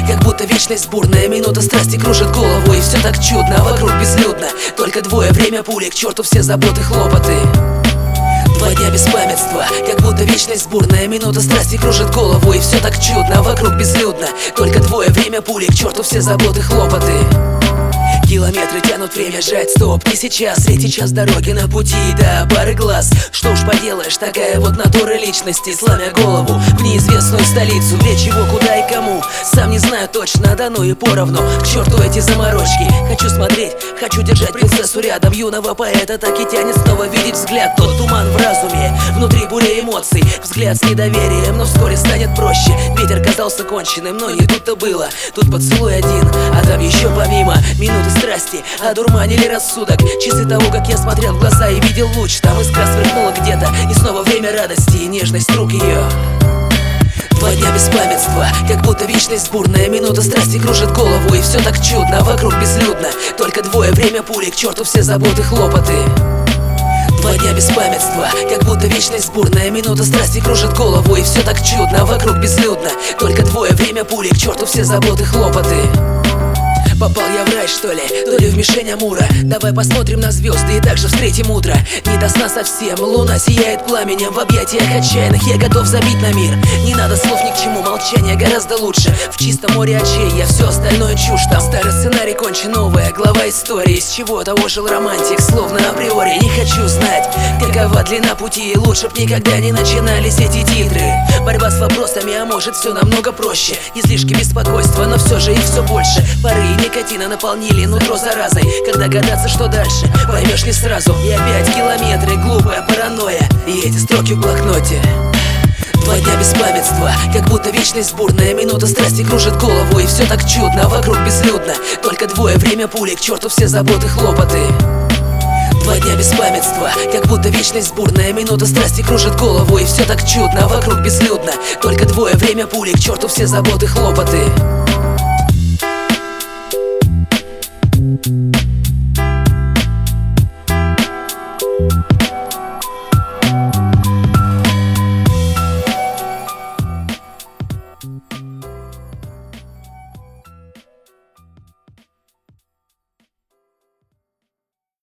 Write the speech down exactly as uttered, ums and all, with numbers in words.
как будто вечность бурная. Минута страсти кружит голову, и все так чудно, а вокруг безлюдно. Только двое, время пули, к черту все заботы, хлопоты. Два дня беспамятства, как будто вечность бурная. Минута страсти кружит голову, и все так чудно, а вокруг безлюдно. Только двое, время пули, к черту все заботы, хлопоты. Километры тянут время, жать, стоп, не сейчас. Третий час дороги на пути до пары глаз. Что уж поделаешь, такая вот натура личности. Сломя голову в неизвестную столицу. Для чего, куда и кому, сам не знаю точно, да ну и поровну. К черту эти заморочки, хочу смотреть, хочу держать принцессу рядом. Юного поэта так и тянет снова видеть взгляд. Тот туман в разуме, внутри буря эмоций. Взгляд с недоверием, но вскоре станет проще. Ветер казался конченным, но не тут-то было. Тут поцелуй один, а там еще помимо минуты страсти одурманили рассудок. Часы того, как я смотрел в глаза и видел луч. Там искра сверкнула где-то, и снова время радости и нежность рук ее. Два дня беспамятства, как будто вечность бурная. Минута страсти кружит голову, и все так чудно, а вокруг безлюдно. Только двое, время пули, к черту все заботы, хлопоты. Два дня беспамятства, как будто вечность бурная. Минута страсти кружит голову, и все так чудно, а вокруг безлюдно. Только двое, время пули, к черту все заботы, хлопоты. Попал я в рай, что ли, то ли в мишень Амура. Давай посмотрим на звезды и также встретим утро. Не до сна совсем, луна сияет пламенем. В объятиях отчаянных я готов забить на мир. Не надо слов ни к чему, молчание гораздо лучше. В чистом море очей я, все остальное чушь. Там старый сценарий кончен, новая глава истории. Из чего-то ожил романтик, словно априори. Не хочу знать, какова длина пути. Лучше б никогда не начинались эти титры. Борьба с вопросами, а может все намного проще. Излишки беспокойства, но все же их все больше. Пары никотина наполнили нутро заразой. Когда гадаться, что дальше, поймешь не сразу. И опять километры, глупая паранойя, и эти строки в блокноте. Два дня беспамятства, как будто вечность бурная. Минута страсти кружит голову, и все так чудно, а вокруг безлюдно. Только двое, время пули, к черту все заботы, хлопоты. Два дня беспамятства, как будто вечность бурная. Минута страсти кружит голову, и все так чудно, а вокруг безлюдно. Только двое, время пули, к черту все заботы, хлопоты.